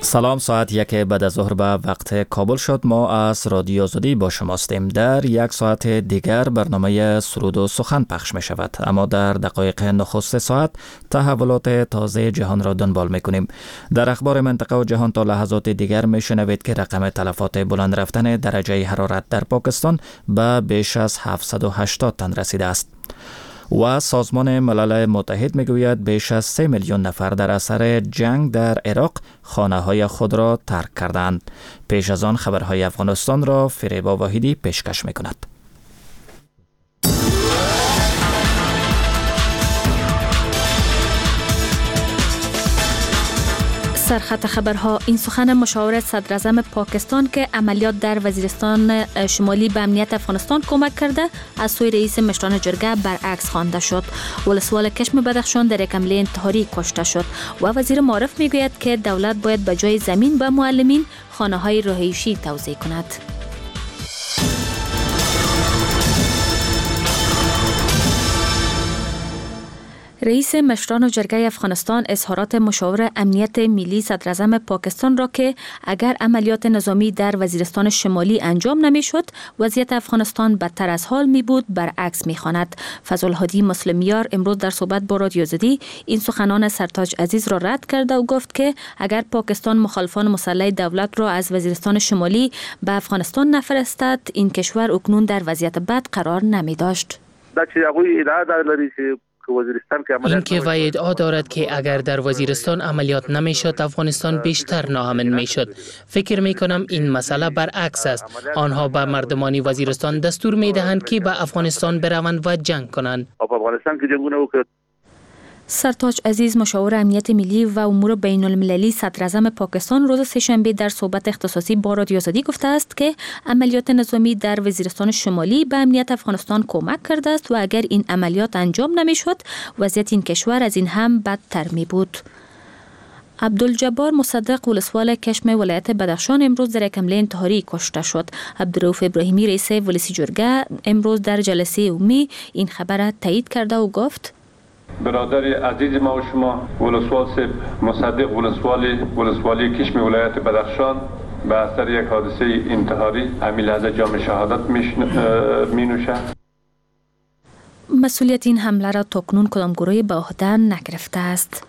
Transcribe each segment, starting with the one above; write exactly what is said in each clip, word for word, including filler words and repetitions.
سلام، ساعت یک بعد از ظهر به وقت کابل شد. ما از رادیو آزادی با شما هستیم. در یک ساعت دیگر برنامه سرود و سخن پخش می شود، اما در دقایق نخست ساعت تحولات تازه جهان را دنبال می کنیم. در اخبار منطقه و جهان تا لحظات دیگر می شنوید که رقم تلفات بلند رفتن درجه حرارت در پاکستان به بیش از هفتصد و هشتاد تن رسیده است. و سازمان ملل متحد میگوید بیش از سه میلیون نفر در اثر جنگ در عراق خانه‌های خود را ترک کردند. پیش از آن خبرهای افغانستان را فریبا واحدی پیشکش میکند. سرخط خبرها. این سخن مشاور صدر اعظم پاکستان که عملیات در وزیرستان شمالی به امنیت افغانستان کمک کرده از سوی رئیس مشران جرگه برعکس خوانده شد. ولسوال کشم بدخشان در یک حمله انتحاری کشته شد و وزیر معارف میگوید که دولت باید به جای زمین به معلمین خانه‌های رهایشی توزیع کند. رئیس مشران جرگه افغانستان اظهارات مشاور امنیت ملی صدر اعظم پاکستان را که اگر عملیات نظامی در وزیرستان شمالی انجام نمی شد وضعیت افغانستان بدتر از حال می بود برعکس می خواند. فضل‌الهادی مسلمیار امروز در صحبت با رادیو آزادی این سخنان سرتاج عزیز را رد کرده و گفت که اگر پاکستان مخالفان مسلح دولت را از وزیرستان شمالی به افغانستان نفرستد این کشور اکنون در وضعیت بد قرار نمی داشت. این که وی ادعا دارد که اگر در وزیرستان عملیات نمیشد افغانستان بیشتر ناامن میشد. فکر می کنم این مسئله برعکس است. آنها به مردمان وزیرستان دستور می دهند که به افغانستان بروند و جنگ کنند. سرتاج عزیز مشاور امنیت ملی و امور بین المللی صدر اعظم پاکستان روز سه‌شنبه در صحبت اختصاصی با رادیو آزادی گفته است که عملیات نظامی در وزیرستان شمالی به امنیت افغانستان کمک کرده است و اگر این عملیات انجام نمیشد وضعیت این کشور از این هم بدتر می بود. عبدالجبار مصدق ولسوال کشم ولایت بدخشان امروز در یک حمله انتحاری کشته شد. عبدالرؤوف ابراهیمی رئیس ولسی جرگه امروز در جلسه عمومی این خبر را تایید کرده و گفت: برادر عزیز ما و شما ولسوال سیب مصدق ولسوالی ولسوالی کشم ولایت بدخشان به اثر یک حادثه انتحاری همین لحظه جام شهادت می نوشد. مسئولیت این حمله را تاکنون کدام گروهی به عهده نگرفته است.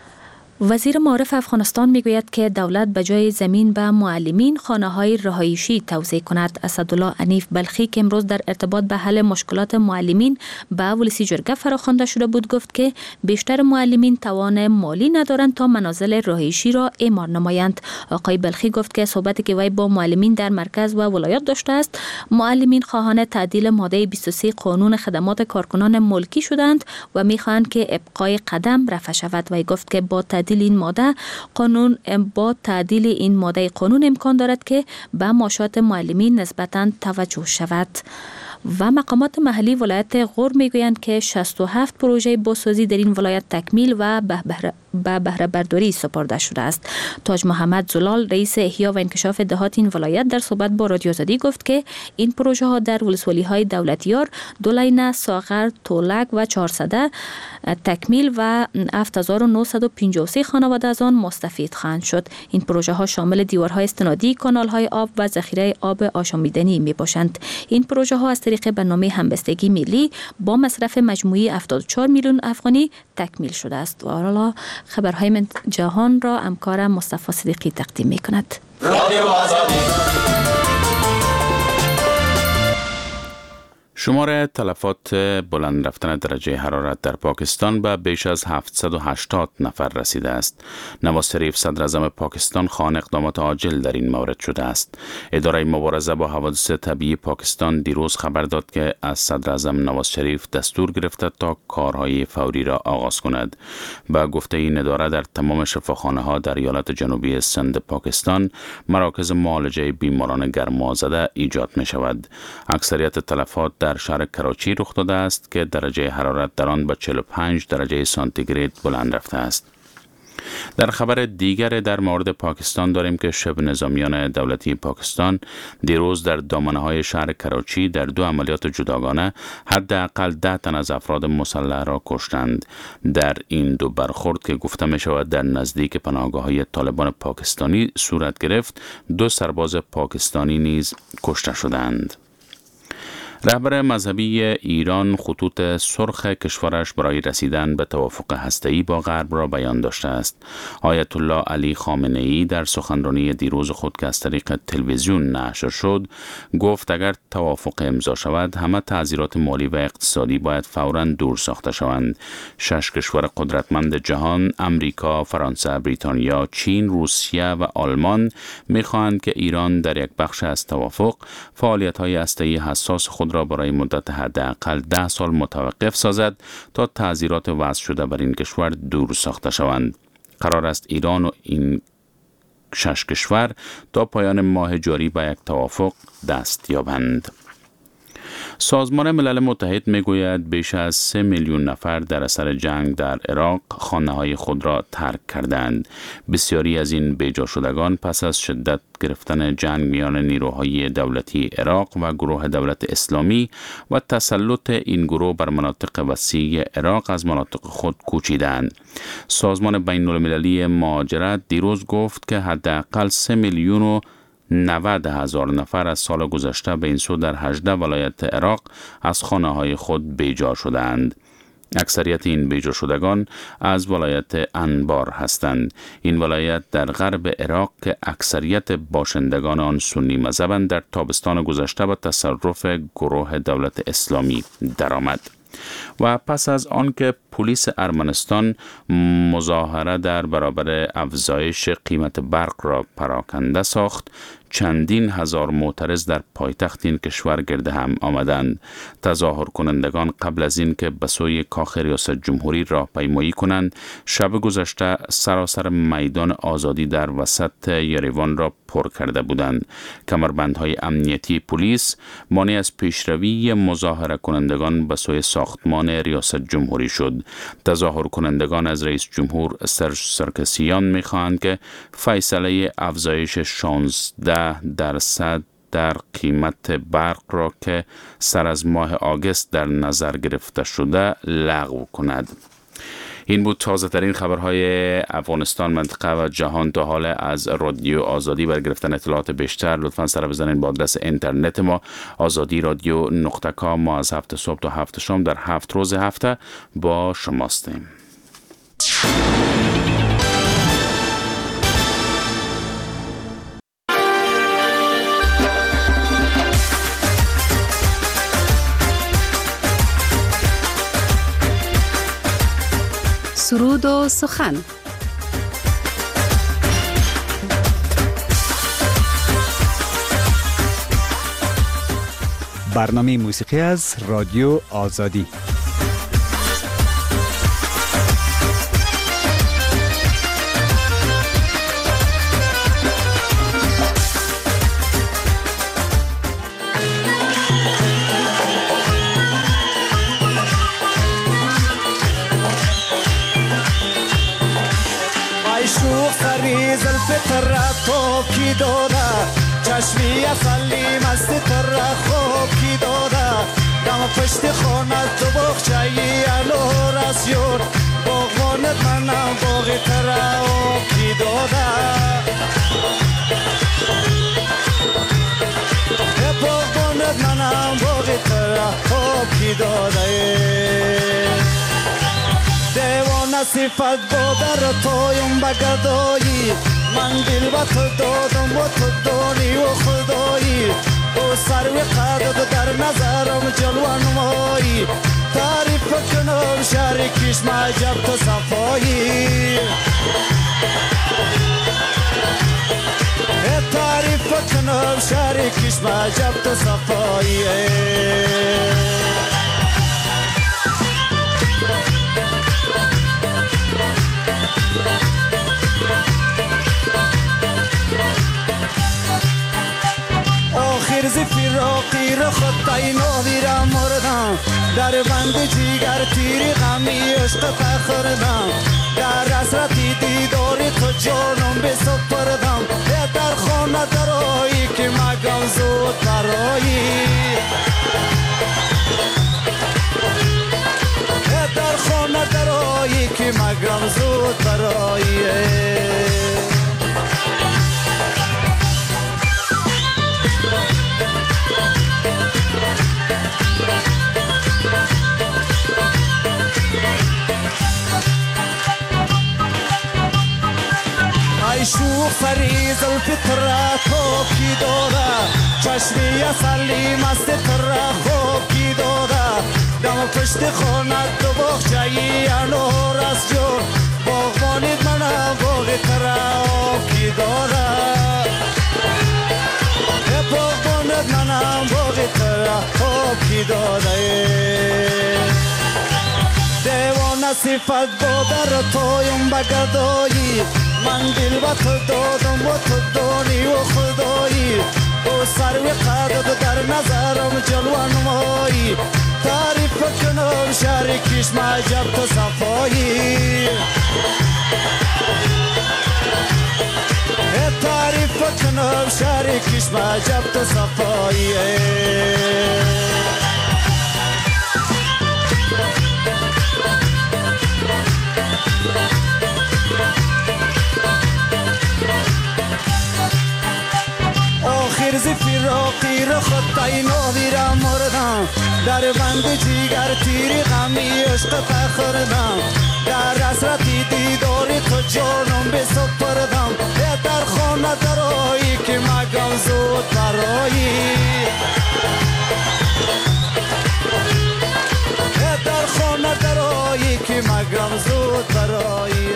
وزیر معارف افغانستان میگوید که دولت به جای زمین به معلمین خانه‌های رهایشی توزیع کند. اسدالله عنیف بلخی که امروز در ارتباط به حل مشکلات معلمین به ولسی جرگه فراخوانده شده بود گفت که بیشتر معلمین توان مالی ندارند تا منازل رهایشی را اعمار نمایند. آقای بلخی گفت که صحبتی که وی با معلمین در مرکز و ولایات داشته است، معلمین خواهان تعدیل ماده بیست و سه قانون خدمات کارکنان ملکی شدند و می‌خواهند که ابقای قدم رفع شود. وی گفت که با تعدیل این ماده قانون با تعدیل این ماده قانون امکان دارد که به معاشات معلمین نسبتاً توجه شود. و مقامات محلی ولایت غور میگویند که شصت و هفت پروژه بازسازی در این ولایت تکمیل و به بهره برداری سپرده شده است. تاج محمد زلال رئیس احیا و انکشاف دهات این ولایت در صحبت با رادیو آزادی گفت که این پروژه ها در ولسوالی های دولتیار، دولینه، ساغر، تولک و چهارصده تکمیل و هفت هزار و نهصد و پنجاه و سه خانواده از آن مستفید خواهند شد. این پروژه ها شامل دیوارهای استنادی، کانال های آب و ذخیره آب آشامیدنی می باشند. این پروژه ها از طریق برنامه همبستگی ملی با مصرف مجموعی هفتاد و چهار میلیون افغانی تکمیل شده است. و حالا خبرهای من جهان را همکار مصطفی صدیقی تقدیم می کند. شمار تلفات بلند رفتن درجه حرارت در پاکستان به بیش از هفتصد و هشتاد نفر رسیده است. نواز شریف صدر اعظم پاکستان خواهان اقدامات عاجل در این مورد شده است. اداره مبارزه با حوادث طبیعی پاکستان دیروز خبر داد که از صدر اعظم نواز شریف دستور گرفته تا کارهای فوری را آغاز کند. با گفته این اداره در تمام شفاخانه ها در ایالت جنوبی سند پاکستان مراکز معالجه بیماران گرمازده ایجاد می شود. اکثریت تلفات در شهر کراچی رخ داده است که درجه حرارت در آن به چهل و پنج درجه سانتیگراد بلند رفته است. در خبر دیگر در مورد پاکستان داریم که شبه نظامیان دولتی پاکستان دیروز در دامنه‌های شهر کراچی در دو عملیات جداگانه حداقل ده تن از افراد مسلح را کشتند. در این دو برخورد که گفته می شود در نزدیک پناهگاه‌های طالبان پاکستانی صورت گرفت، دو سرباز پاکستانی نیز کشته شدند. رهبر مذهبی ایران خطوط سرخ کشورش برای رسیدن به توافق هسته‌ای با غرب را بیان داشته است. آیت الله علی خامنه ای در سخنرانی دیروز خود که از طریق تلویزیون نشر شد گفت اگر توافق امضا شود همه تعزیرات مالی و اقتصادی باید فوراً دور ساخته شوند. شش کشور قدرتمند جهان، امریکا، فرانسه، بریتانیا، چین، روسیه و آلمان می‌خواهند که ایران در یک بخش از توافق فعالیت‌های هسته‌ای حساس خود را برای مدت حداقل ده سال متوقف سازد تا تعزیرات وضع شده بر این کشور دور ساخته شوند. قرار است ایران و این شش کشور تا پایان ماه جاری به یک توافق دست یابند. سازمان ملل متحد میگوید بیش از سه میلیون نفر در اثر جنگ در عراق خانه‌های خود را ترک کردند. بسیاری از این بیجا شدگان پس از شدت گرفتن جنگ میان نیروهای دولتی عراق و گروه دولت اسلامی و تسلط این گروه بر مناطق وسیع عراق از مناطق خود کوچیدند. سازمان بین المللی مهاجرت دیروز گفت که حداقل سه میلیون و نود هزار نفر از سال گذشته به این سو در هجده ولایت عراق از خانه‌های خود بیجا شدند. اکثریت این بیجا شدگان از ولایت انبار هستند. این ولایت در غرب عراق که اکثریت باشندگان آن سنی مذهبند در تابستان گذشته به تصرف گروه دولت اسلامی درآمد. و پس از آنکه پلیس ارمنستان مظاهره در برابر افزایش قیمت برق را پراکنده ساخت، چندین هزار معترض در پایتخت این کشور گرد هم آمدند. تظاهر کنندگان قبل از این که به سوی کاخ ریاست جمهوری راهپیمایی کنند، شب گذشته سراسر میدان آزادی در وسط یریوان را پر کرده بودند. کمربندهای امنیتی پلیس مانع از پیشروی مظاهره کنندگان به سوی ساختمان ریاست جمهوری شد. تظاهر کنندگان از رئیس جمهور سرژ سرکسیان می‌خواهند که فیصله افزایش شانزده درصد در قیمت برق را که سر از ماه آگوست در نظر گرفته شده لغو کند. این بود تازه ترین خبرهای افغانستان، منطقه و جهان تا حال از رادیو آزادی. برای گرفتن اطلاعات بیشتر لطفاً سر بزنید با آدرس اینترنت ما آزادی رادیو نقطه کام. ما از هفت صبح تا هفت شام در هفت روز هفته با شماستیم. سرود و سخن. برنامه موسیقی از رادیو آزادی. کی داده چشمی اصلی مست تر خوب کی داده دم پشت خانه تو بخشایی الو رسیون باغوانت منم باغی تر خوب کی داده باغوانت منم باغی تر خوب کی داده دیوان صفت بودر تویم بگدایی من دل با تو دادم و تو دانی و خدایی او سر و قدد در نظرم جلوان مایی تعریف کنم شریکیش معجب تو صفایی تعریف کنم شریکیش معجب تو صفایی آخر زی فراقی رو خود تاینا دیرم مردم در بند جیگر تیری غمی عشق فخردم در حسرتی دیداری تو جانم بسپردم در خانه درایی که مگم زود برایی در خانه درایی که مگم زود برایی ای شوخ فریز الفطره خوب کی داده چشمی اصلی مست تره خوب کی داده دم پشت خانه دو باغچه‌ای انور است جور باغبانید منم باغ تره خوب کی داده باغبانید منم باغ تره خوب کی داده دیوانه صفت بادر تویم بگدایی من دل با تو دادم و تو دانی و خدایی او سر و قدد در نظرم جلوه نمایی تعریف کنم شریکیش معجب تو صفایی تعریف کنم شریکیش معجب تو صفایی آخر ز فراقی رو خود تاینا دیرم مردم در بند جیگر تیری غمی عشق تخوردم در حسرتی دیداری تو جانم بسپردم در خانه درایی که مگم زود برایی در خانه درایی که مگم زود برایی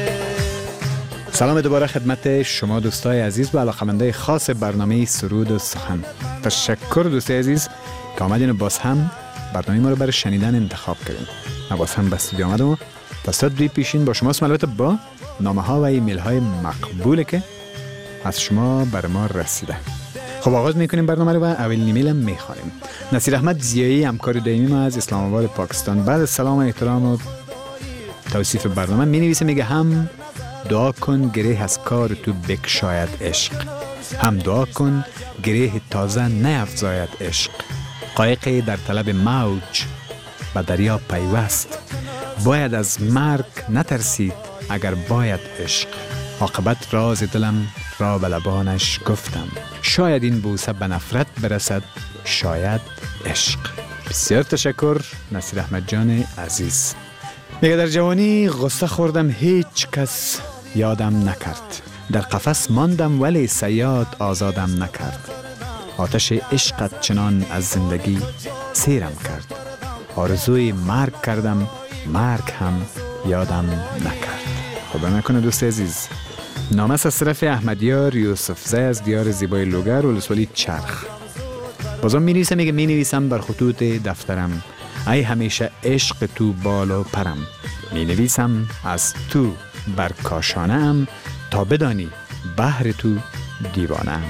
سلام دوباره خدمت شما دوستای عزیز و علاقه‌مندای خاص برنامه سرود و سخن. تشکر دوستای عزیز که آمدین و باز هم برنامه ما رو برای شنیدن انتخاب کردین. من باز هم به استودیو آمدم و تا ساعت دوی پیشین با شما البته با نامه ها و ایمیل های مقبوله که از شما بر ما رسیده. خب آغاز میکنیم برنامه رو و اولین ایمیل هم میخوانیم. نصیر احمد زیایی همکار دائمی ما از اسلام آباد پاکستان بعد از سلام و احترام و توصیف برنامه می نویسه، میگه هم دعا کن گره از کار تو بکشاید عشق، هم دعا کن گره تازه نیفزاید عشق. قایقی در طلب موج به دریا پیوست، باید از مرگ نترسید اگر باید عشق. عاقبت راز دلم را به لبانش گفتم، شاید این بوسه به نفرت برسد، شاید عشق. بسیار تشکر نصیر احمد جان عزیز. میگه در جوانی غصه خوردم هیچ کس یادم نکرد، در قفس ماندم ولی صیاد آزادم نکرد. آتش عشقت چنان از زندگی سیرم کرد، آرزوی مرگ کردم مرگ هم یادم نکرد. خدا نکنه دوست عزیز. نامه از طرف احمدیار یوسفزی از دیار زیبای لوگر ولسوالی چرخ. بازم می نویسم، میگه می نویسم بر خطوط دفترم، ای همیشه عشق تو بال و پرم. می نویسم از تو بر کاشانم، تا بدانی بحر تو دیوانم.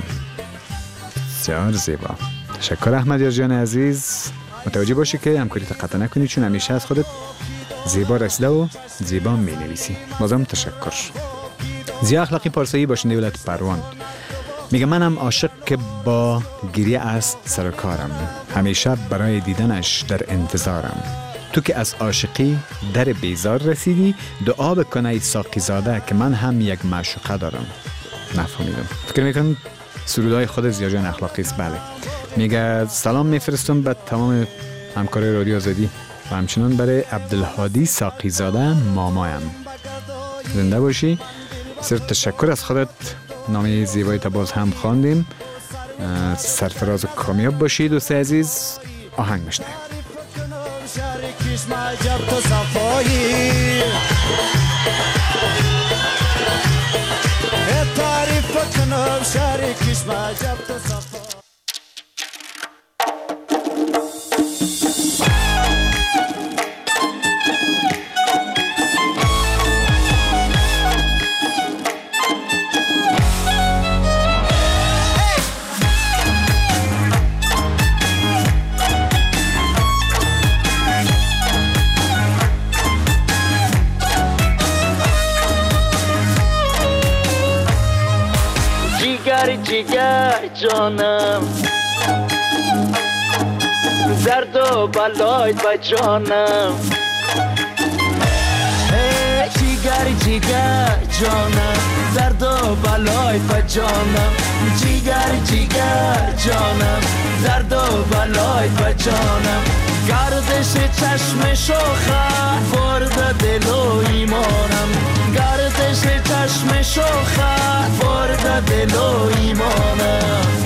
بسیار زیبا. تشکر احمدیار جان عزیز. متوجه باشی که همکاری قطع نکنی، چون همیشه از خودت زیبا رسیده و زیبا می نویسی. بازم تشکر. زیا اخلاقی پارسایی باشنده ولایت پروان میگه منم عاشق که با گریه است سر کارم، همیشه برای دیدنش در انتظارم. تو که از عاشقی در بیزار رسیدی، دعا بکنه ای ساقی زاده که من هم یک معشوقه دارم. نفهمیدم. فکر میکنم سرودهای خود زیا جان اخلاقی است. بله. میگه سلام میفرستم به تمام همکارای رادیو آزادی و همچنان برای عبدالهادی ساقی زاده مامایم. زنده باشی. بسیار تشکر از خودت. نامه زیبایی تا باز هم خواندیم. سرفراز و کامیاب باشی دوست عزیز. آهنگ بشنویم. جیگر جیگر جانم درد و بلای با جانم جیگر جیگر جانم درد و بلای با جانم جیگر جیگر جانم درد و بلای با جانم گردش چشم شوخه برد دل و ایمانم گردش چشم شوخه برد دل و ایمانم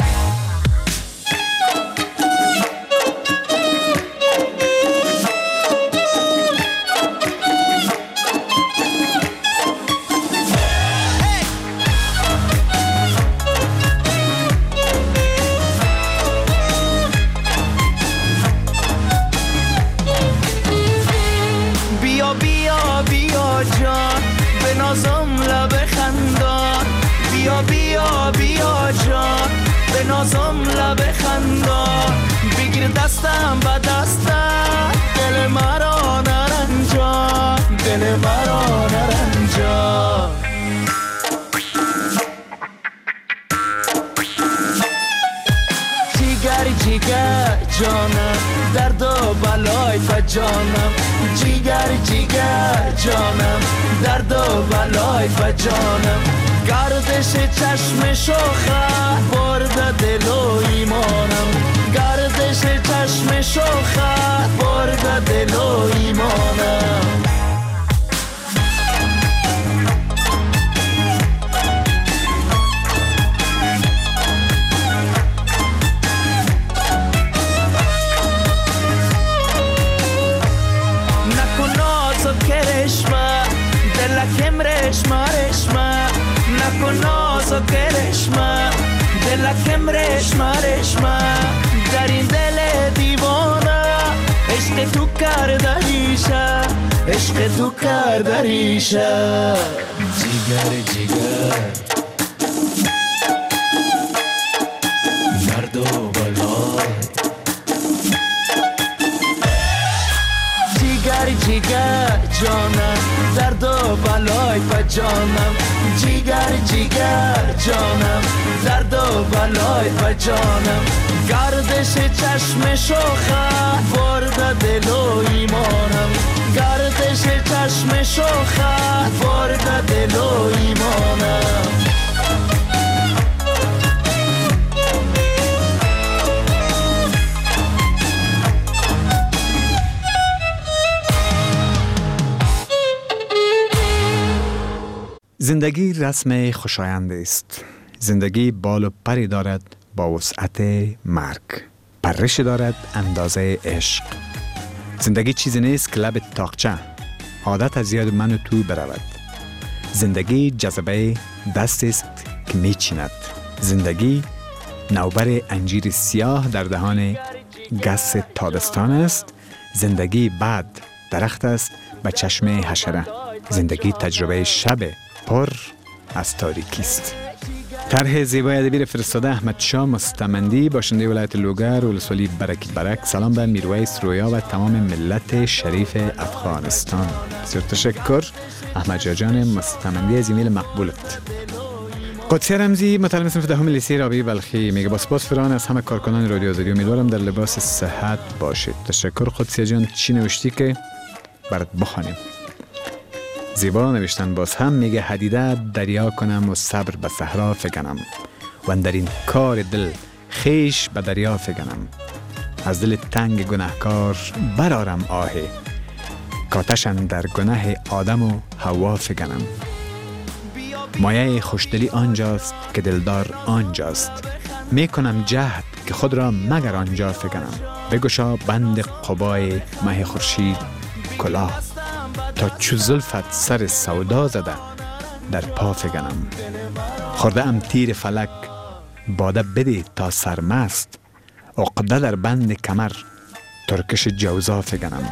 نازم لب خندان بیا بیا بیا جان به نازم لب خندان بگیر دستم با دستم دل مرا نرنجان دل مرا نرنجان جیگر جیگر جانم درد و بلای با جانم جیگر جیگر جانم درد و بلای با جانم گردش چشم شوخه برد دل و ایمانم گردش چشم شوخه برد دل و ایمانم کرشمه دلکم رشمه رشمه نکن ناز و کرشمه دلکم رشمه رشمه در این دل دیوانه عشق تو کرده ریشه عشق تو کرده ریشه جیگر جیگر مرد و بلای جیگر جیگر جانم درد و بلای با جانم جیگر جیگر جانم درد و بلای با جانم گردش چشم شوخه برد دل و ایمانم گردش چشم شوخه برد دل و ایمانم زندگی رسم خوشایند است. زندگی بال و پری دارد با وسعت مرگ. پرش دارد اندازه عشق. زندگی چیزی نیست که لب تاقچه عادت از یاد من و تو برود. زندگی جذبه دست است که میچیند. زندگی نوبر انجیر سیاه در دهان گس تابستان است. زندگی بعد درخت است به چشم حشره. زندگی تجربه شب پر از تاریکی است. طرح زیبای ادبی فرستاده احمد شاه مستمندی باشنده ولایت لوگر ولسوالی برک برک. سلام به میرویس رویا و تمام ملت شریف افغانستان. بسیار تشکر احمد جان مستمندی از ایمیل مقبولت. قدسی رمزی متعلم صنف دهم لیسه رابعه بلخی میگه با سپاس فران از همه کارکنان رادیو آزادی، امیدوارم در لباس صحت باشید. تشکر قدسی جان. چی نوشتی که برات بخوانیم؟ زیبا نوشتن. باز هم میگه حدیده دریا کنم و صبر به صحرا فگنم و در این کار دل خیش به دریا فگنم. از دل تنگ گناهکار برارم آهی کاتشن در گناه آدم و حوا فگنم. مایه خوشدلی آنجاست که دلدار آنجاست. میکنم جهد که خود را مگر آنجا فگنم. بگشا بند قبای مه خورشید کلاه تا چو زلفت سر سودا زده در پا فگنم. خورده ام تیر فلک باده بده تا سرمست. عقده در بند کمر ترکش جوزا فگنم.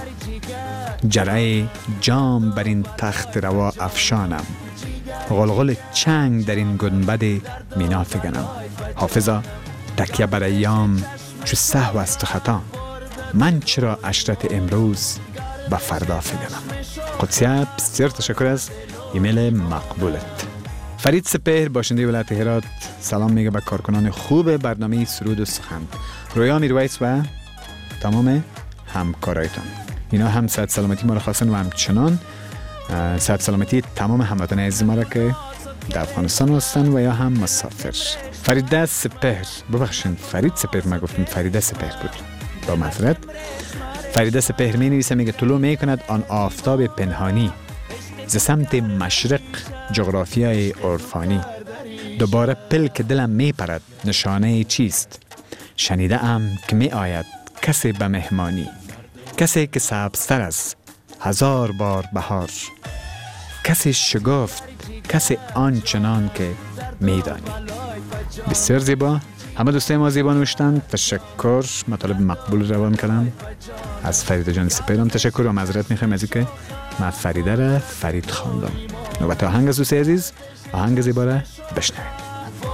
جرعه جام بر این تخت روا افشانم. غلغل چنگ در این گنبد مینا فگنم. حافظا تکیه بر ایام چو سهو است و خطا. من چرا عشرت امروز با فردا فگنم. قدسیه بسیار تشکر از ایمیل مقبولت. فرید سپهر باشنده ولایت هرات سلام میگه به کارکنان خوب برنامه سرود و سخن، رویا میرویس و تمام همکارایتان. اینا هم صحت سلامتی ما را خواستن و همچنان صحت سلامتی تمام هموطنان عزیز ما را که در افغانستان هستن و یا هم مسافر. فرید سپهر، ببخشید فرید سپهر، ما گفتم فرید سپهر بود، با معذرت. فرید سپهر می نویسه میگه طلوع می کند آن آفتاب پنهانی ز سمت مشرق جغرافیای عرفانی، دوباره پلک دلم می پرد نشانه چیست؟ شنیده ام که می آید کسی به مهمانی، کسی که سبزتر از هزار بار بهار، کسی شگفت، کسی آنچنان که می دانی. بسیار زیبا. همه دوستای ما زیبا نوشتن. تشکر. مطالب مقبول روان کردم. از فرید جان سپهرم تشکر و معذرت میخوایم از اینکه من فریده را فرید خواندم. نوبت آهنگ از دوست عزیز، آهنگ زیبا را بشنوید.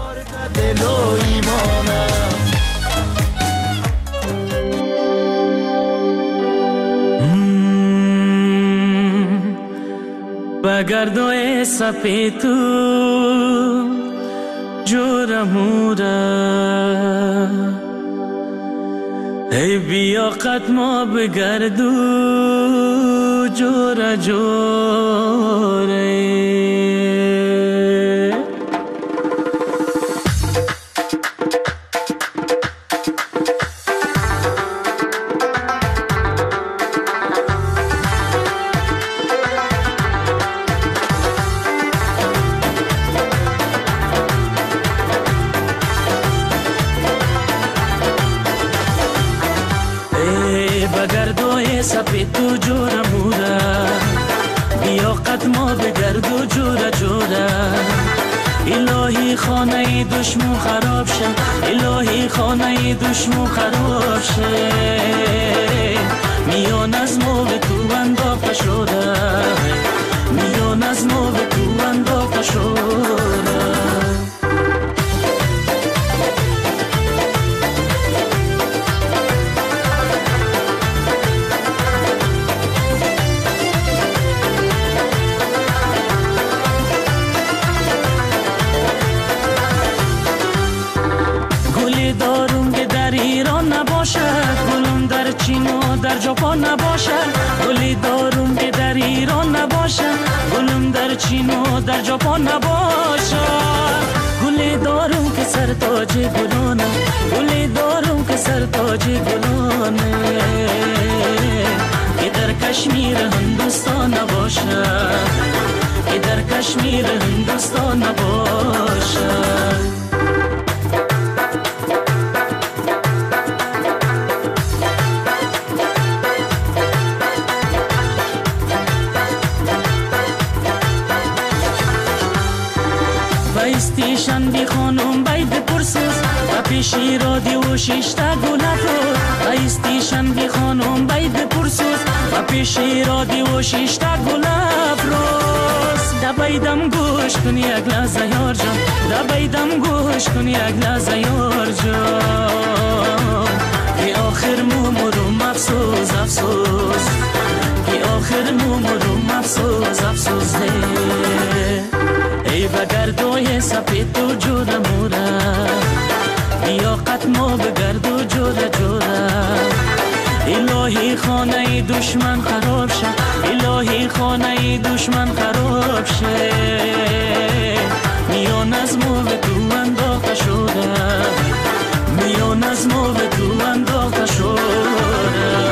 بگردوی سپیتو جورا مورا، ای بیا قدما بگردو جورا جوره. سپیدو جورا مورا، بیا قدما بگردو جورا جورا. الهی خانه دشمن خراب شه، الهی خانه دشمن خراب شه. میان از مو به تو انداخته شده، میان از مو به تو انداخته شده. در ژاپن نباشد، گلی دارم که در ایران نباشد. گلم در چین و در ژاپن نباشد. گلی دارم که سر تاج گلانه، گلی دارم که سر تاج گلانه. که در کشمیر هندوستان نباشد، که در کشمیر هندوستان نباشد. استیشن بی خانم باید پرسوز و پیشی رادیو شیشتا گلافروز. استیشن بی خانم باید پرسوز و پیشی رادیو شیشتا گلافروز. دا بایدم گوش کنی یک لحظه یار جان، دا بایدم گوش کنی یک لحظه یار جان. که آخر مومروم افسوس افسوس، که آخر مومروم افسوس افسوس ده. ای بگردوی سپیدو جورا مورا، بیا قدما بگردو جورا جورا. الهی خانه دشمن خراب شه، الهی خانه دشمن خراب شه. میان از مو به تو انداخته شده، میان از مو به تو انداخته شده.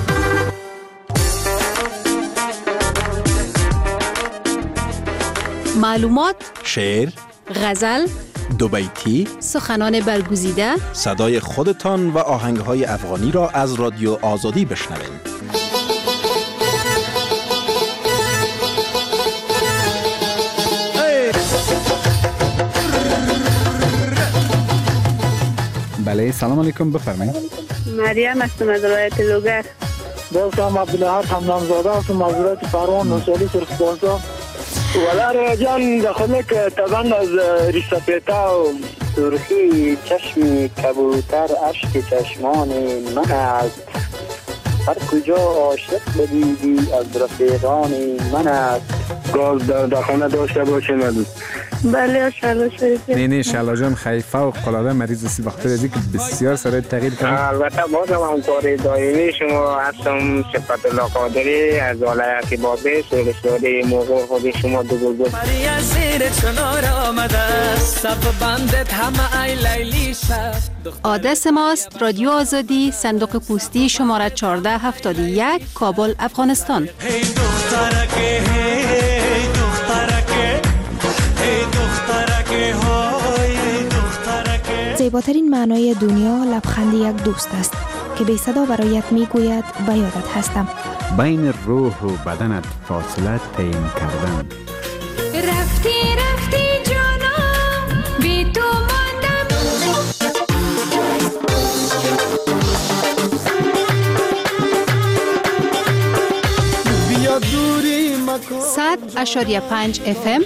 معلومات، شعر، غزل، دو بیتی، سخنان برگزیده، صدای خودتان و آهنگهای افغانی را از رادیو آزادی بشنوید. بله، سلام علیکم، بفرمایید. مریم هستم از ولایت لوگر. دوستم عبدالحق حمدانزاده هستم از ولایت پروان نوشالی سرخبازا. ولی جان داخل که طبعا از ریسپیتا و سرخی چشم کبوتر اشک چشمان من است. هر کجا عاشق بدیدی از رفیقان من است. گاز در داخل داشته باشیم بله شلا شریف. نه نه شلا جان خیلی فوق العاده مریض است بخاطر از اینکه بسیار سرای تغییر کرده. البته باز هم همکار دائمی شما هستم صفت الله قادری از ولایت بابی سولسواری موقع خود شما دو گل گفت. مریا زیر چنار آمده سب بندت همه ای لیلی شد. آدرس ماست رادیو آزادی صندوق پستی شماره چهارده هفتاد و یک کابل افغانستان. هی دخترکه هی دخترکه هی دخترکه های دخترکه. زیباترین معنای دنیا لبخند یک دوست است که بی صدا برایت میگوید به یادت هستم. بین روح و بدنت فاصله تعیین کردن. رفتی رفتی جانم بی تو ماندم. بیا دوری مکن. صد اشاریه پنج اف ام.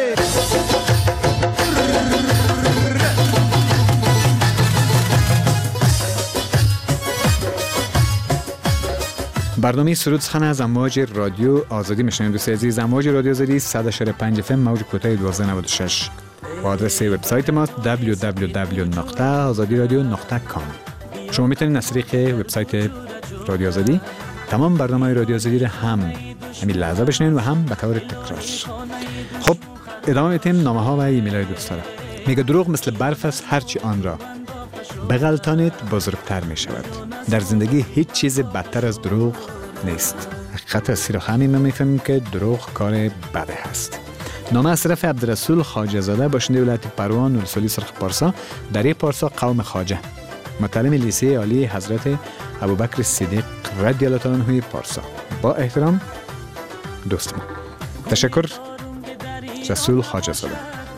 برنامه سرود سخن از امواج رادیو آزادی میشنوید دوستان عزیز. امواج رادیو آزادی صد و پنج اف ام موج کوتاه دوازده نود و شش و آدرس وبسایت ما دبلیو دبلیو دبلیو دات آزادی رادیو دات کام. شما میتونید از طریق وبسایت رادیو آزادی تمام برنامه رادیو آزادی را هم همین لحظه بشنوید و هم به طور تکرار. خب ادامه میتیم نامه ها و ایمیل های دوستان. میگه دروغ مثل برف است، هرچی آن را بغلطانید بزرگتر می شود. در زندگی هیچ چیز بدتر از دروغ نیست. حقیقت از سیر همین ما میفهمیم که دروغ کار بده هست. نامه از طرف عبدالرسول خواجه زاده باشنده ولایت پروان ولسوالی سرخ پارسا. در پارسا قوم خواجه، متعلم لیسه عالی حضرت ابوبکر صدیق رضی الله تعالی عنه پارسا. با احترام دوست ما. تشکر رسول خواجه زاده.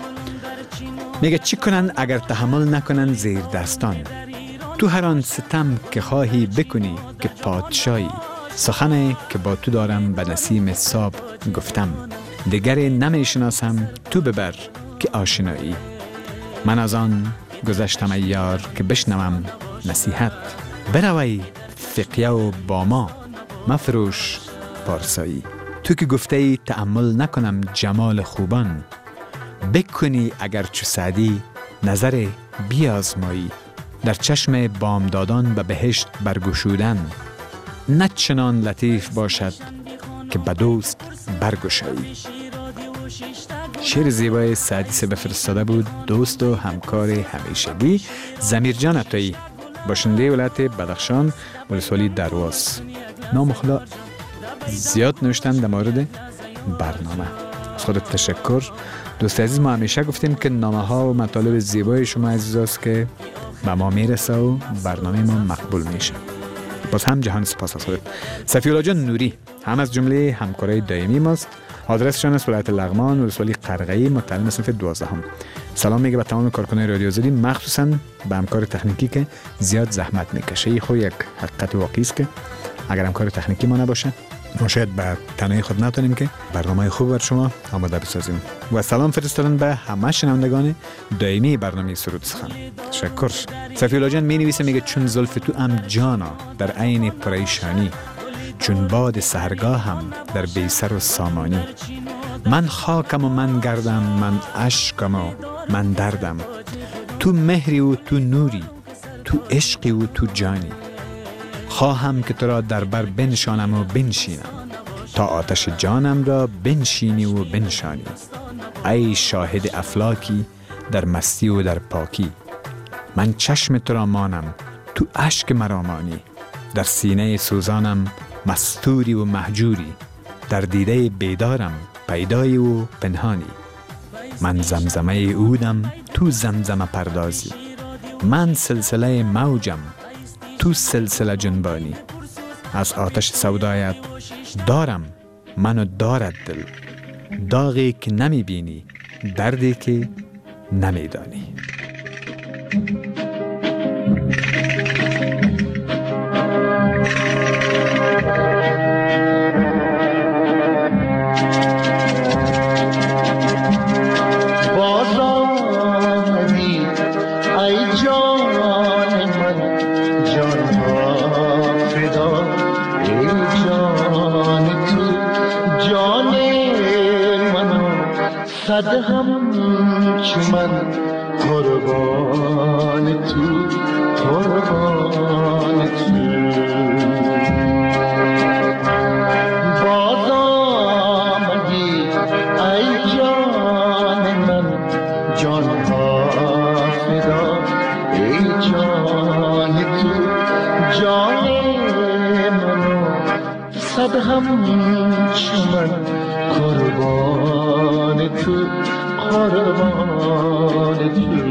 میگه چی کنن اگر تحمل نکنن زیر دستان؟ تو هر آن ستم که خواهی بکنی که پادشاهی. سخنه که با تو دارم به نسیم صاب گفتم. دیگری نمیشناسم تو ببر که آشنایی. من از آن گذشتم ای یار که بشنوم نصیحت. بروی فقیه و با ما مفروش پارسایی. تو که گفته ای تأمل نکنم جمال خوبان. بکنی اگر چو سعدی نظر بیازمایی. در چشم بامدادان به بهشت برگشودن. نه چنان لطیف باشد که به دوست برگشایی. شعر زیبای سعدی سه بفرستاده بود دوست و همکار همیشگی ضمیر جان عطایی باشنده ولایت بدخشان ولسوالی درواز. نام خدا زیاد نوشتن در مورد برنامه. از خودت تشکر دوست عزیز. ما همیشه گفتیم که نامه ها و مطالب زیبای شما عزیز است که به ما میرسه و برنامه ما مقبول میشه. باز هم جهان سپاس از خودت. صفی الله جان نوری هم از جمله همکارای دائمی ماست. آدرسشان است ولایت لغمان ولسوالی قرغه‌ای متعلم صنف دوازدهم. سلام میگه به تمام کارکنان رادیو آزادی، مخصوصا به همکار تکنیکی که زیاد زحمت میکشه. این خو یک حقیقت واقعی است که اگر همکار تکنیکی ما نباشه ما شاید به تنهایی خود نتونیم که برنامه خوب بر شما آماده بسازیم. و سلام فرستادن به همه شنوندگان دائمی برنامه سرود سخن. تشکر. صفی الله جان می نویسه میگه چون زلف تو ام جانا در عین پریشانی. چون باد سحرگاه هم در بیسر و سامانی. من خاکم و من گردم، من عشقم و من دردم. تو مهری و تو نوری، تو عشقی و تو جانی. خواهم که تو را در بر بنشانم و بنشینم تا آتش جانم را بنشینی و بنشانی. ای شاهد افلاکی در مستی و در پاکی. من چشم تو را مانم، تو اشک مرا مانی. در سینه سوزانم مستوری و مهجوری. در دیده بیدارم پیدایی و پنهانی. من زمزمه اودم، تو زمزمه پردازی. من سلسله موجم، تو سلسله جنبانی. از آتش سودایت دارم منو دارد دل. داغی که نمی بینی، دردی که نمی دانی. صد هم چو من قربان تو قربان تو باز آمدی ای جان من جان ها فدا ای جان تو جان منو صد همچو من قربان تو قربان تو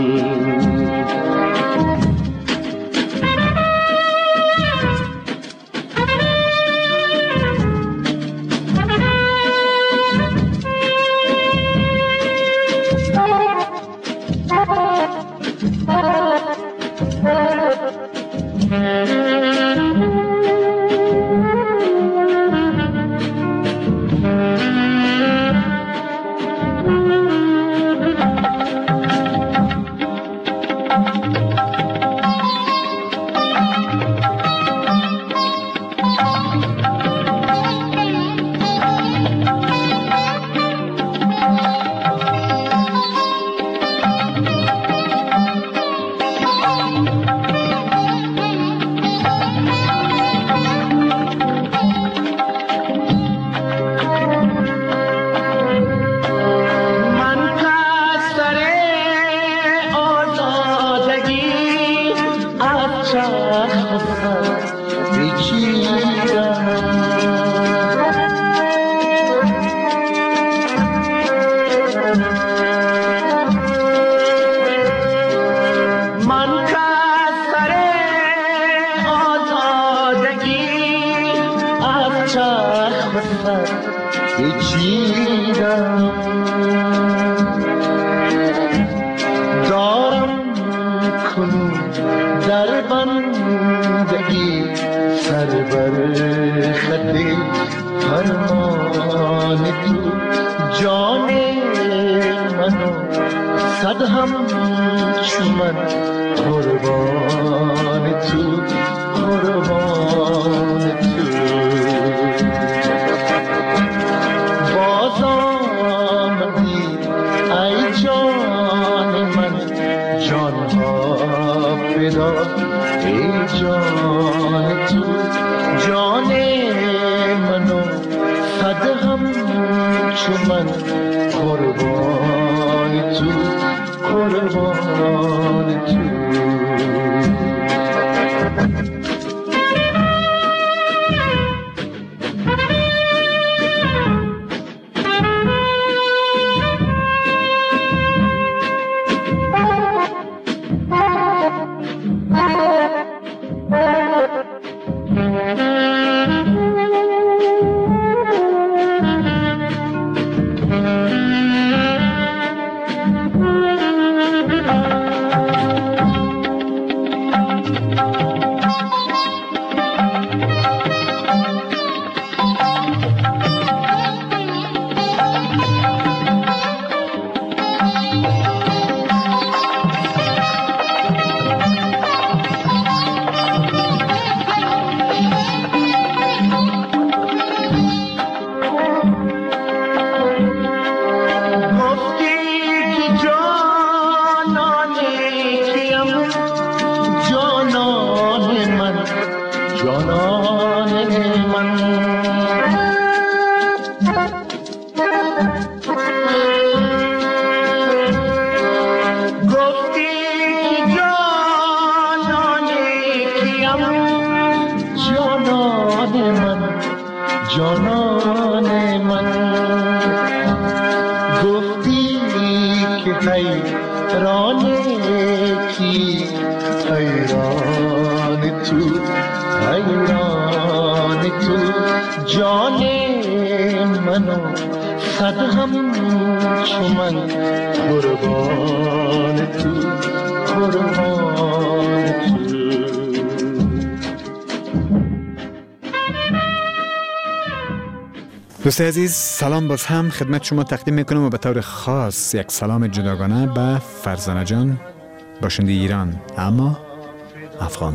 دوست عزیز سلام باز هم خدمت شما تقدیم میکنم و به طور خاص یک سلام جداگانه به فرزانه جان باشنده ایران اما افغان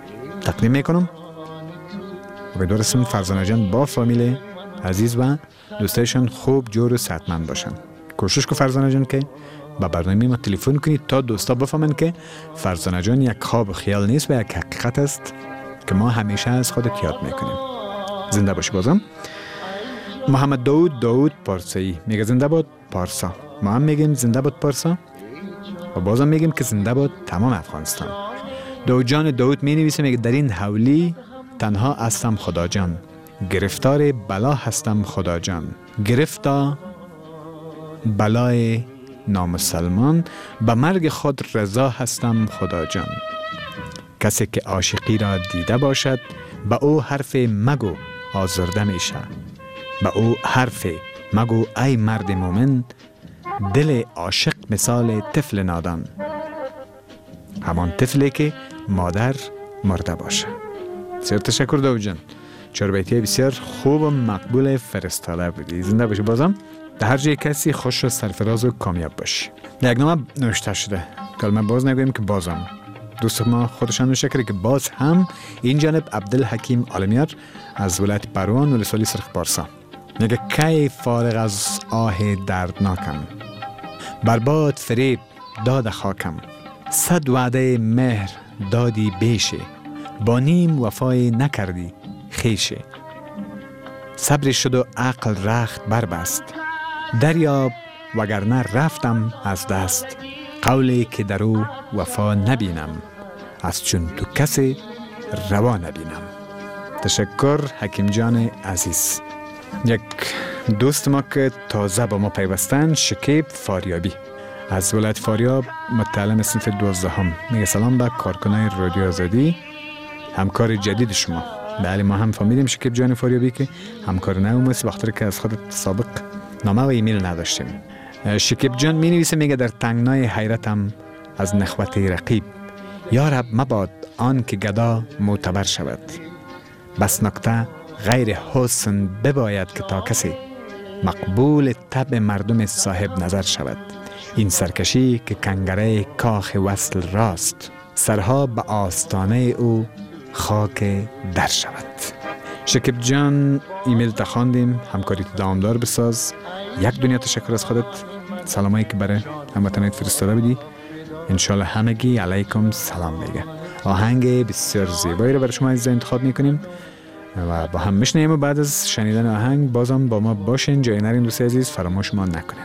تقدیم میکنم و به درستم فرزانه جان با فامیل عزیز و دوستایشان خوب جور و صحتمند باشن. کوشش کو فرزانه جان که با برنامه ما تلفن کنید تا دوستا بفهمن که فرزانه جان یک خواب و خیال نیست و یک حقیقت است که ما همیشه از خودت یاد میکنیم. زنده باشی. بازم محمد داود داود پارسایی میگه زنده باد پارسا. ما هم میگیم زنده باد پارسا و بازم میگیم که زنده باد تمام افغانستان. داود جان داود می نویسه میگه در این حولی تنها هستم خدا جان، گرفتار بلا هستم خدا جان، گرفتا بلای نامسلمان، به مرگ خود رضا هستم خدا جان. کسی که عاشقی را دیده باشد به او حرف مگو آزرده میشه، به او حرف مگو ای مرد مومن، دل عاشق مثال طفل نادان، همان طفلی که مادر مرده باشه. بسیار تشکر داود جان، چهار بیتی بسیار خوب و مقبول فرستاده بودی. زنده باشی. بازم در هر جای کسی خوش و سرفراز و کامیاب باشی. در یک نامه نوشته شده، کلمه باز نگویم که بازم. دوست ما خودشان نوشته کرده که باز هم این جانب عبدالحکیم عالمیار از ولایت پروان ولسوالی سرخ پارسا میگه کی فارغ از آه دردناکم، برباد فریب داد خاکم، صد وعده مهر دادی بیشه، با نیم وفای نکردی خیشه، صبر شد و عقل رخت بربست، دریاب وگرنه رفتم از دست، قولی که در او وفا نبینم، از چون تو کسی روا نبینم. تشکر حکیم جان عزیز. یک دوست ما که تازه با ما پیوستن، شکیب فاریابی از ولایت فاریاب، متعلم صنف دوازدهم، میگه سلام به کارکنای رادیو آزادی، همکار جدید شما. بله ما هم فهمیدیم شکیب جان فاریابی که همکار نو است، وقتی که از خودت سابق نامه و ایمیل نداشتیم. شکیب جان می نویسه میگه در تنگنای حیرتم از نخوت رقیب، یا رب مباد آن که گدا معتبر شود، بس نکته غیر حسن بباید که تا کسی مقبول طبع مردم صاحب نظر شود، این سرکشی که کنگره کاخ وصل راست، سرها به آستانه او خاک در شود. شکیب جان ایمیل تا خواندیم، همکاری تو دوامدار بساز. یک دنیا تشکر از خودت، سلامایی که برای هموطنانت فرستاده بودی. انشالله همگی علیکم سلام میگه. آهنگ بسیار زیبایی رو برای شما عزیزان انتخاب میکنیم و با هم میشنیم و بعد از شنیدن آهنگ بازم با ما باشین، جای نرین دوست عزیز، فراموش ما نکنین.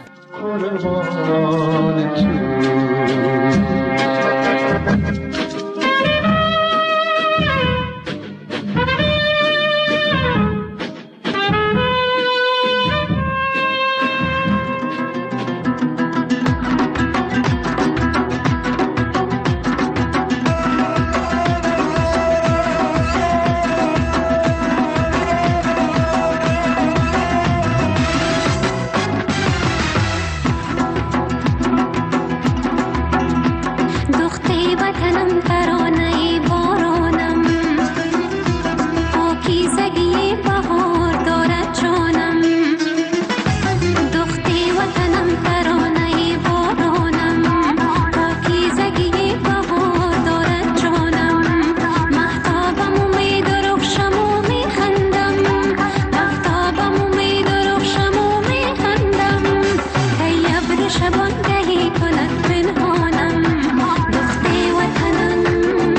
شبان دهی کند پنهانم، دختر وطنم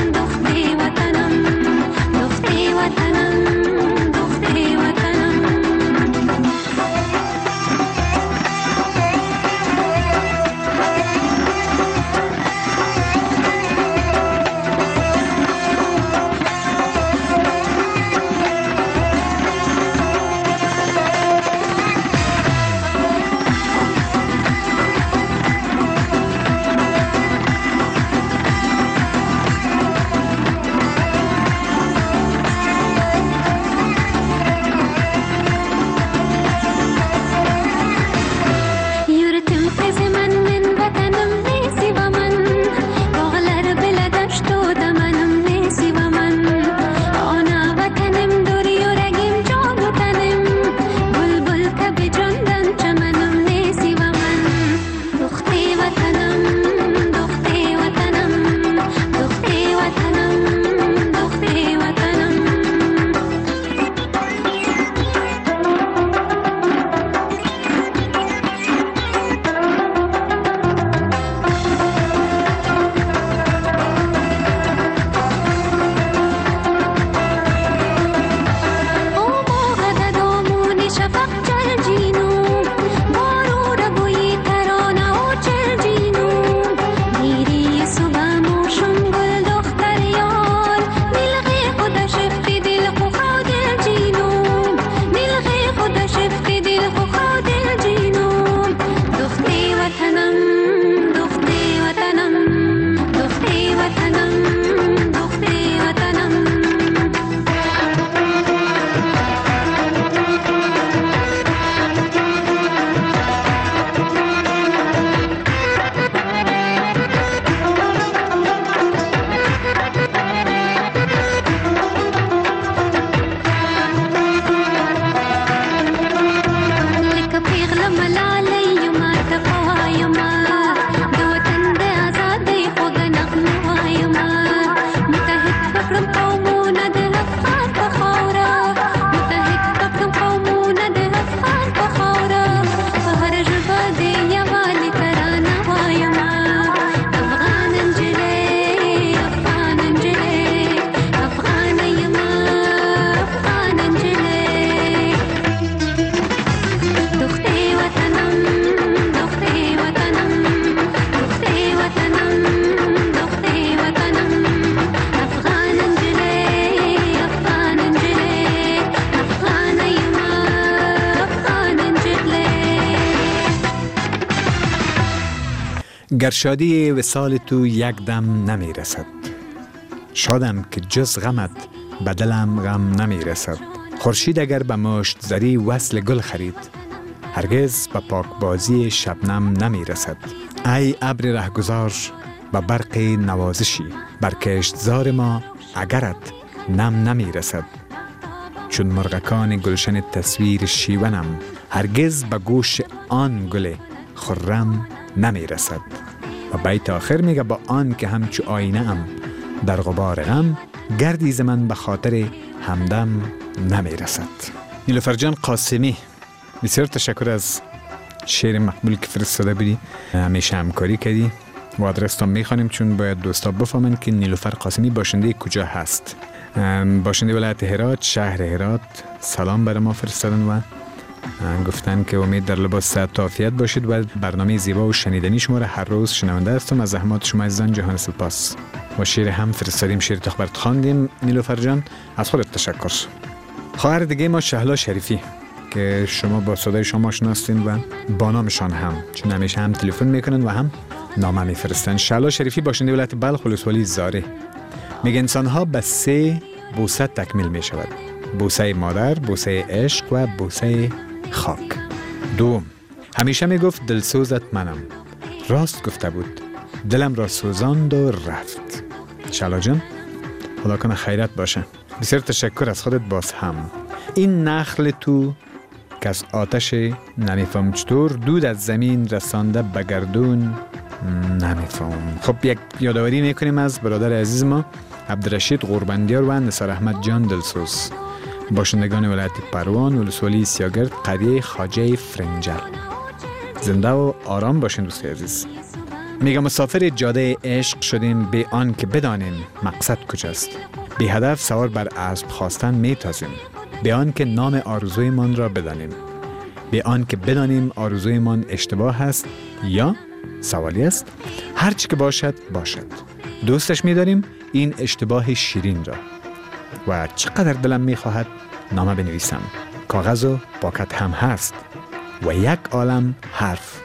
گر شادی وصال تو یک دم نمی رسد، شادم که جز غمت به دلم غم نمی رسد. خورشید اگر به مشت زری وصل گل خرید، هرگز به پاکبازی شبنم نمی رسد. ای ابر رهگذار و برق نوازشی، بر کشتزار ما اگرت نم نمی رسد. چون مرغکان گلشن تصویر شیونم، هرگز به گوش آن گل خرم نمی رسد. و بیت آخر میگه با آن که همچو آینه ام در غبار غم، گردی ز من به خاطر همدم نمی رسد. نیلوفر جان قاسمی، بسیار تشکر از شعر مقبول که فرستاده بودی، همیشه همکاری کردی و آدرس هم میخوانیم چون باید دوستا بفهمن که نیلوفر قاسمی باشنده کجا هست. باشنده ولایت هرات، شهر هرات. سلام برای ما فرستادن و گفتن که امید در لباس صحت و عافیت باشید و برنامه زیبا و شنیدنی شما را هر روز شنونده هستم. از زحمات شما عزیزان جهان سپاس. و شعر هم فرستادیم، شعر تخبرت خواندیم. نیلوفر جان از خودت تشکر. خواهر دیگه ما شهلا شریفی که شما با صدای شما شناستین و با نامشان هم، چون همیشه هم تلفن میکنن و هم نامه میفرستن. شهلا شریفی باشنده ولایت بلخ ولسوالی زاره. میگه انسان ها به سه بوسه تکمیل میشود: بوسه مادر، بوسه عشق و بوسه خاک. دوم، همیشه میگفت دلسوزت منم. راست گفته بود، دلم را سوزاند و رفت. شهلا جان خدا کنه خیرت باشه. بسیار تشکر از خودت. باز هم این نخل تو که از آتش نمیفهم چطور دود از زمین رسانده به گردون نمیفهم. خب یک یادآوری میکنیم از برادر عزیز ما عبدالرشید قربندیار و نثار احمد جان دلسوز، باشندگان ولایت پروان ولسوالی سیاگرد قریه خواجه فرنجل. زنده و آرام باشین دوستی عزیز. میگم مسافر جاده عشق شدیم بی آن که بدانیم مقصد کجاست. بی هدف سوار بر اسب خواستن میتازیم، بی آن که نام آرزویمان را بدانیم، بی آن که بدانیم آرزویمان اشتباه است یا سوالی است. هر چی که باشد باشد، دوستش می‌داریم این اشتباه شیرین را. و چقدر دلم می‌خواهد نامه بنویسم، کاغذ و پاکت هم هست و یک عالم حرف.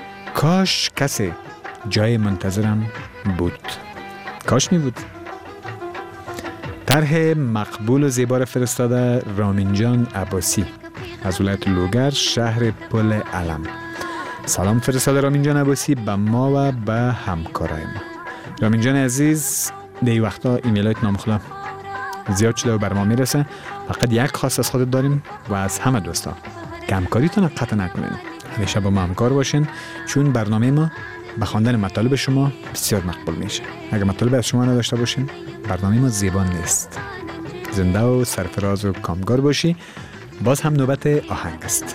کاش کسی جای منتظرم بود. کاش می بود. طرح مقبول و زیبا را فرستاده رامین جان عباسی از ولایت لوگر، شهر پل علم. سلام فرستاده رامین جان عباسی به ما و به همکارای ما. رامین جان عزیز، دی وقتا ایمیلات نامخلا زیاد شده و بر ما میرسه. فقط یک خواست از خودت داریم و از همه دوستا که همکاریتون قطع نکنین. همیشه با ما همکار باشین چون برنامه ما به خواندن مطالب شما بسیار مقبول میشه. اگر مطالب از شما نداشته باشین برنامه ما زیبا نیست. زنده و سرفراز و کامگار باشی. باز هم نوبت آهنگ است.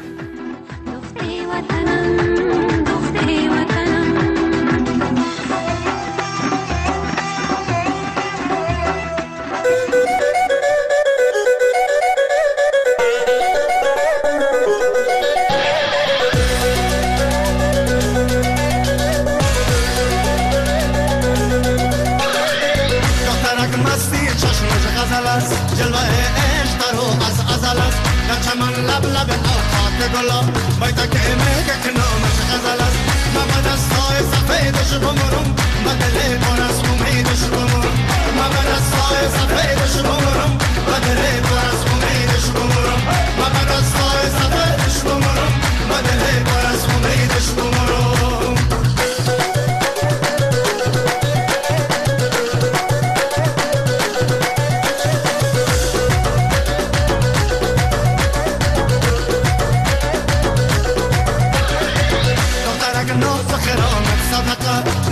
ناز خرامت صدقه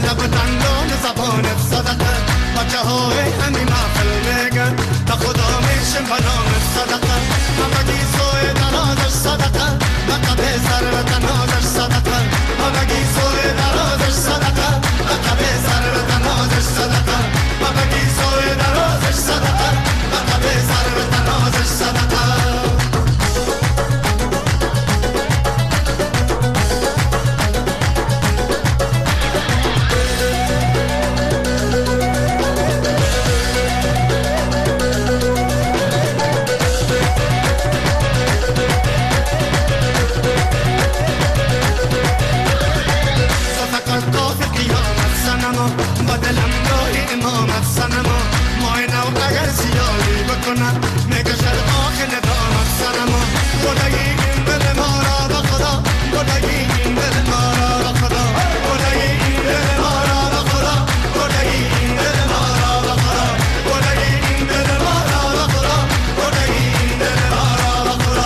صنما با دلم گاهی امامت صنما ماه نو اگر سیاهی بکنم میکشد آخ ندامت صنما خدای این دل ما را به خدا خدای این دل ما را به خدا خدای این دل ما را به خدا خدای این دل ما را به خدا خدای این دل ما را به خدا خدای این دل ما را به خدا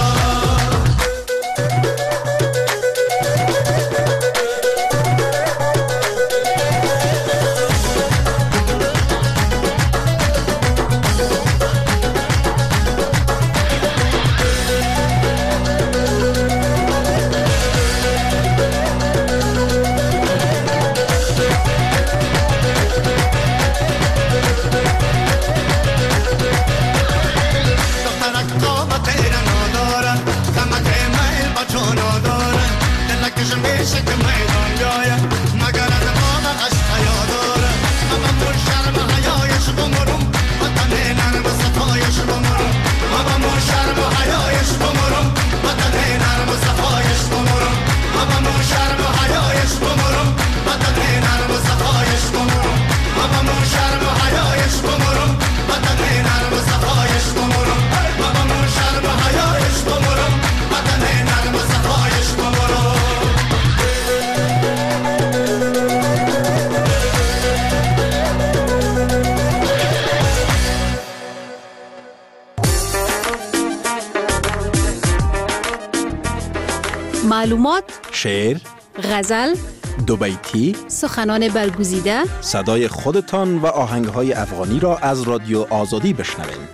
معلومات، شعر، غزل، دو بیتی، سخنان برگزیده، صدای خودتان و آهنگهای افغانی را از رادیو آزادی بشنوید.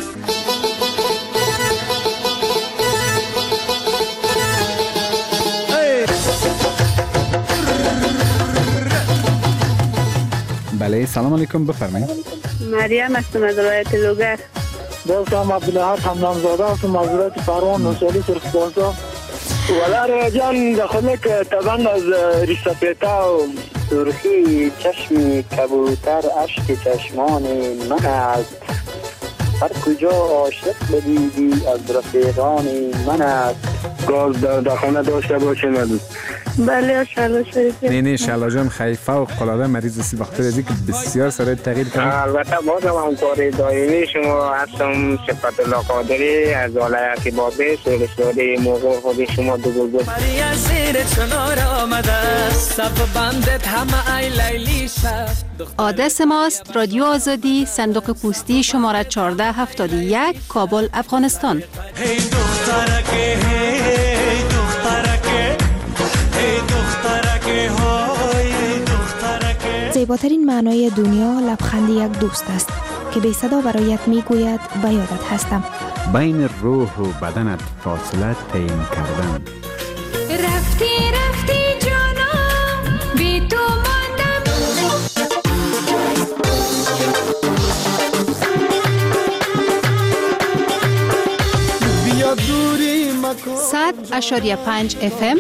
بله سلام علیکم، بفرمایید. مریم هستم از ولایت لوگر. دوستم عبدالله حمامزاده هستم از ولایت فروان نوشالی سرخبازا. ولاره جان داخل که طبعا از ریسپیتا و سرخی چشم کبوتر اشک چشمان من است. هر کجا عاشق بدیدی از رفیقان من است. گاز در دخانه داشته باشه ندید. بله شلا شریفی. نه نه شلا جان خیلی فوق العاده مریض است بخاطر از اینکه بسیار سرای تغییر کرد. البته بازم همکار دائمی شما هستم صفت الله قادری از ولایت بابل سرسوده موقع خود شما دو گل. مریا زیر چنار آمده صف بندت همه ای لیلی شب. آدرس ماست رادیو آزادی صندوق پستی شماره چهارده هفتاد و یک کابل افغانستان. هی دخترکه هی دخترکه هی دخترکه های دخترکه. زیباترین معنای دنیا لبخند یک دوست است که بی صدا برایت میگوید به یادت هستم. بین روح و بدنت فاصله تعیین کردن. رفتی رفتی جانم بی تو ماندم. بیا دوری مکن. صد اشاریه پنج اف ام.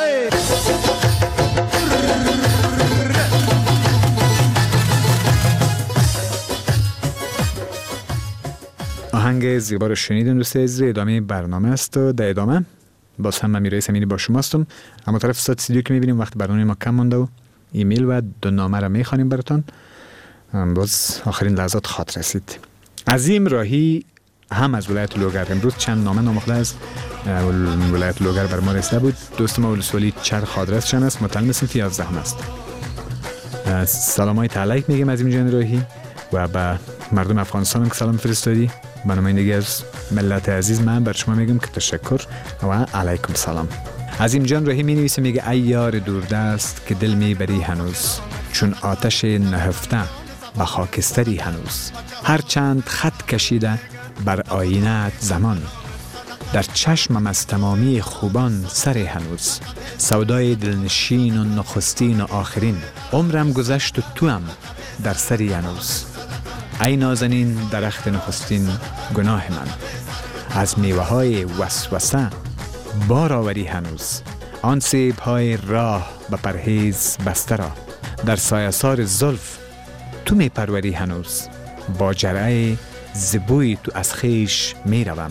آهنگ زیبا رو شنیدین دوستان عزیز. ادامه برنامه است و در ادامه باز هم من میرای امینی با شما هستم. اما طرف صد استودیو که میبینیم وقت برنامه ما کم مونده و ایمیل و دو نامه را میخوانیم براتون. باز آخرین لحظات خاطر رسید. عظیم راهی هم از ولایت لوگر امروز چند نامه نامخده از ولایت لوگر بر ما رسیده بود. دوست ما ولسوالی چرخ آدرسشان است، متعلق سمت یازده است. سلام های تعلیق میگیم عظیم جان راهی و به مردم افغانستان که سلام فرستادی. به نمایندگی از ملت عزیز من بر شما میگم که تشکر و علیکم سلام. عظیم جان راهی می نویسه میگه ای یار دوردست که دل میبری هنوز، چون آتش نهفته به خاکستری هنوز. هر چند خط کشیده بر آینه زمان، در چشمم از تمامی خوبان سر هنوز. سودای دلنشین و نخستین و آخرین، عمرم گذشت و توام در سری هنوز. ای نازنین درخت نخستین گناه من، از میوه های وسوسه بار آوری هنوز. آن سیب های راه به پرهیز بسته را، در سایه‌سار زلف تو می پروری هنوز. با جرعه زبوی تو از خیش می روم.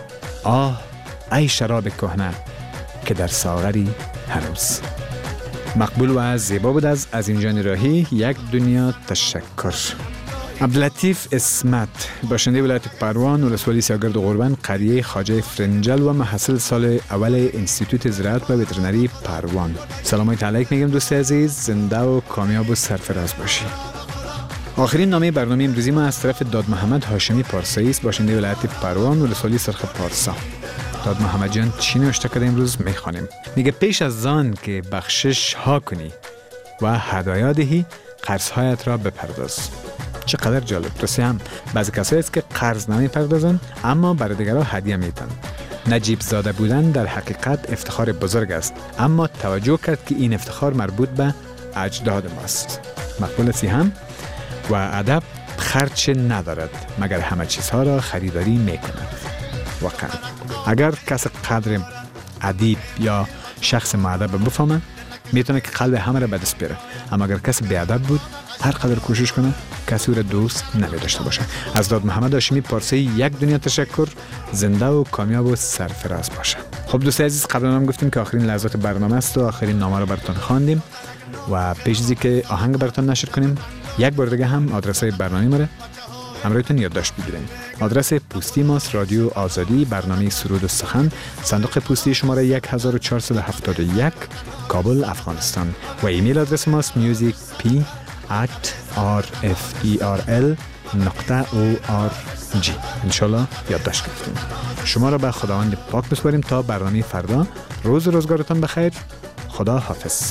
آه ای شراب کهنه که در ساغری هنوز. مقبول و زیبا بود از از اینجان راهی. یک دنیا تشکر. عبداللطیف اسمت، باشنده ولایت پروان، ولسوالی سیاگرد قربان، قریه خواجه فرنجل و محصل سال اول انستیتوت زراعت و وترنری پروان. سلام علیک میگم دوست عزیز، زنده و کامیاب و سرفراز باشی. آخرین نامه برنامه امروزی ما از طرف داد محمد هاشمی پارسایی است، باشنده ولایت پروان، ولسوالی سرخ پارسا. داد محمد جان چی نوشته کرده امروز میخوانیم. میگه پیش از آن که بخشش ها کنی و هدایا دهی، قرض هایت را بپرداز. چقدر جالب. راستی هم بعضی کسایی است که قرض نمی پردازن اما برای دیگرها هدیه میتن. نجیب زاده بودن در حقیقت افتخار بزرگ است، اما توجه کرد که این افتخار مربوط به اجداد ماست. مقبول است هم. و ادب خرچ ندارد مگر همه چیزها را خریداری میکند. واقعا اگر کس قدر ادیب یا شخص مؤدب بفهمه میتونه که قلب همه را به دست بیاره، اما اگر کسی بیادب بود هر قدر کوشش کنه کسی او را دوست نمی‌داشته باشه. از داد محمد هاشمی پارسی یک دنیا تشکر. زنده و کامیاب و سرفراز باشه. خب دوست عزیز، قبلا هم گفتیم که آخرین لحظات برنامه است و آخرین نامه رو براتون خواندیم و پیش از اینکه آهنگ براتون نشر کنیم یک بار دیگه هم آدرس های برنامه ما رو همراهتون یادداشت بگیرید. آدرس پستی ماست رادیو آزادی، برنامه سرود و سخن، صندوق پستی شماره یک هزار و چهارصد و هفتاد و یک، کابل، افغانستان. و ایمیل آدرس ماست musicp at rferl نقطه org. انشالله یادداشت گرفتیم. شما را به خداوند پاک بسپاریم تا برنامه فردا. روز روزگارتان بخیر. خدا حافظ.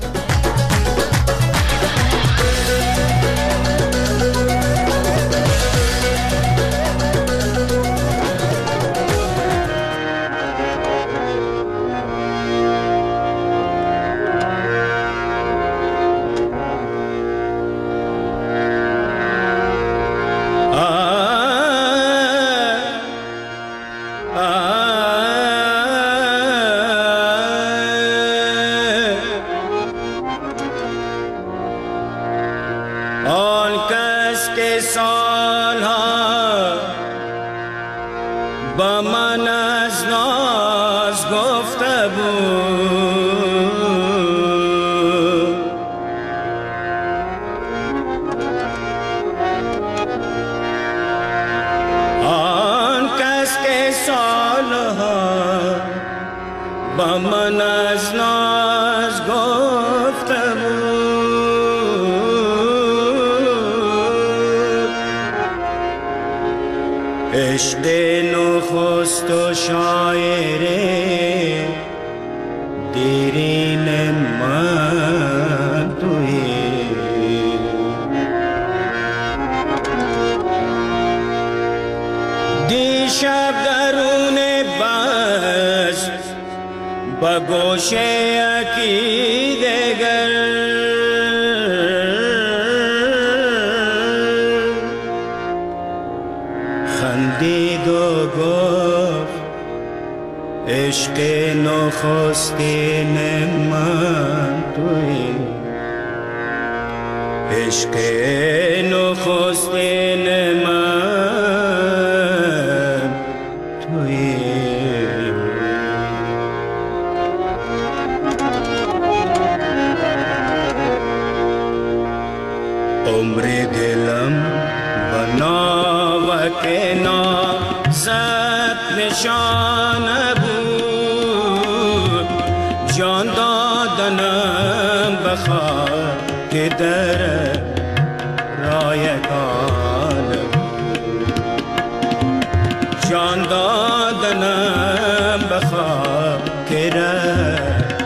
عشق نخست و شاعر دیرین من تویی، دیشب درون بس با گوشه یکی دگر خندید و گفت عشق نخستین من تویی، عشق نخستین من تویی. عمر دلم بنا و کنا زد نشانه بود، جان دادنم بخواه که در رایگانه بود، جان دادنم بخواه که در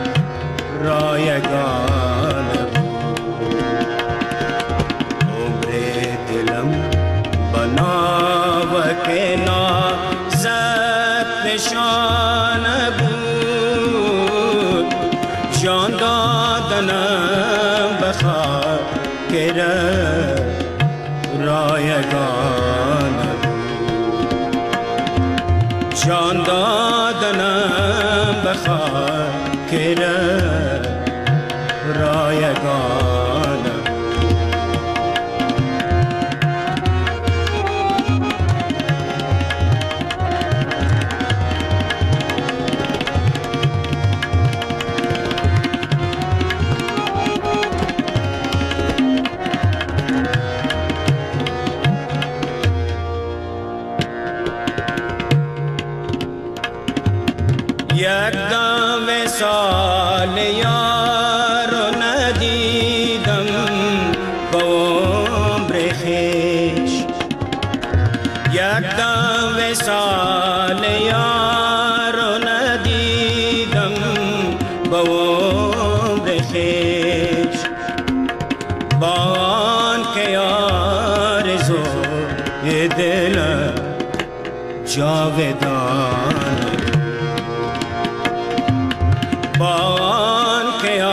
رایگانه بود. عمر دلم بنا و کنا زد نشانه بود، جان دادنم بخواه که رایگانه بود، جان دادنم بخواه که رایگانه. یک دم وصال یار ندیدم با عمر خویش، با آن که آرزوی دلم جاودان، با آن که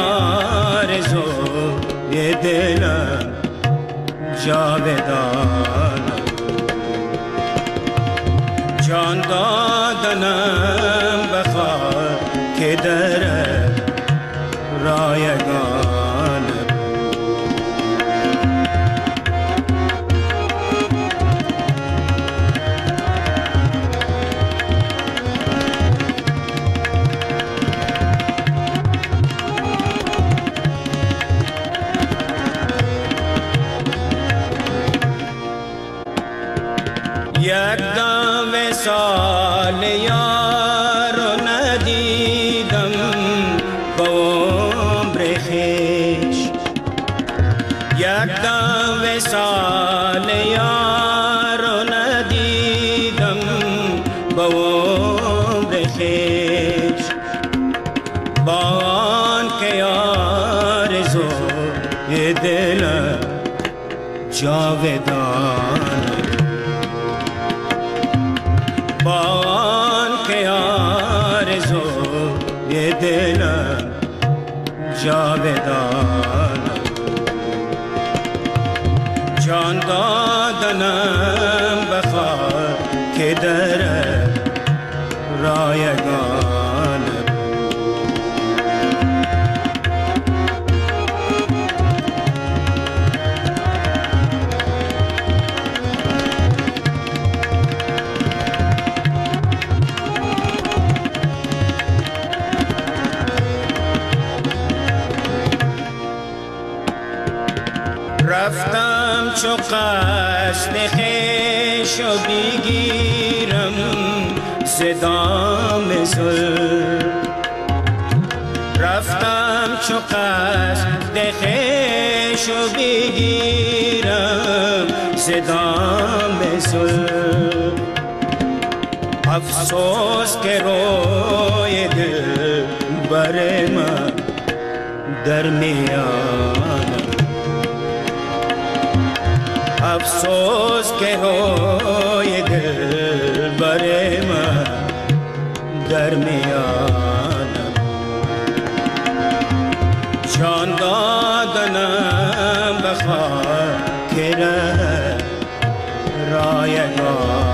آرزوی دلم جاودان، جان دادنم بخواه که در رایگانم. یک دم وصال یار ندیدم با عمر خویش، یک دم وصال یار ندیدم با عمر خویش، با آن که آرزوی دلم جاودان، با آن که آرزوی دلم جاودان، جان دادنم بخواه که در رایگانم. رفتم چو قصد خویش و بگیرم صدام زلف، رفتم چو قصد خویش و بگیرم صدام زلف، افسوس که روی دل بر من در میانم، افسوس که روی دل بر من در میانم، جان دادنم بخواه که رایگان.